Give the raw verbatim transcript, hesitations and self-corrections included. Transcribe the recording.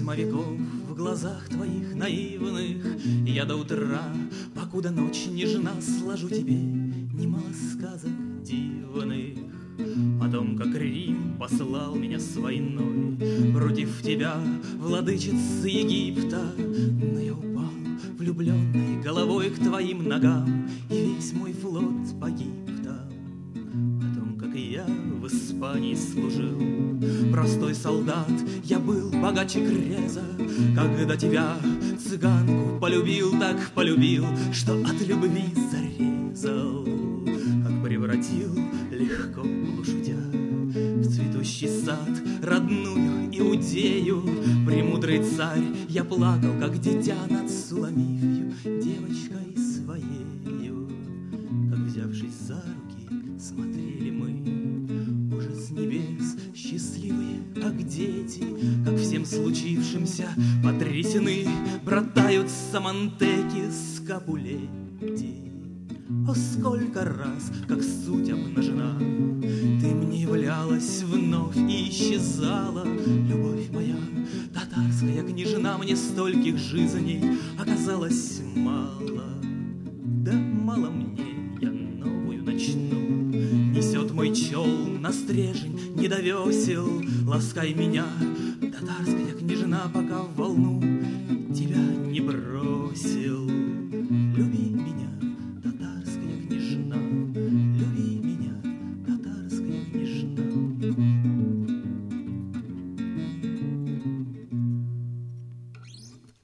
Тьма веков в глазах твоих наивных. Я до утра, покуда ночь нежна, сложу тебе немало сказок дивных о том, как Рим послал меня с войной против тебя, владычицы Египта. Но я упал, влюбленный головой к твоим ногам, и весь мой флот погиб там. О том, как я в Испании служил, простой солдат, я был богаче Креза. Когда тебя, цыганку, полюбил, так полюбил, что от любви зарезал. Как превратил легко полушутя в цветущий сад родную Иудею. Премудрый царь, я плакал, как дитя над Суламифью, девочкой своею. Как, взявшись за руки, смотрели мы уже с небес, счастливые, как дети, как всем случившимся потрясены, братают Самантеки с Капулетти. О, сколько раз, как суть обнажена, ты мне являлась вновь и исчезала. Любовь моя, татарская княжна, мне стольких жизней оказалось мало. Да мало мне, я новую начну. Несет мой челн на стрежень, не до весел. Ласкай меня, татарская княжна, пока в волну тебя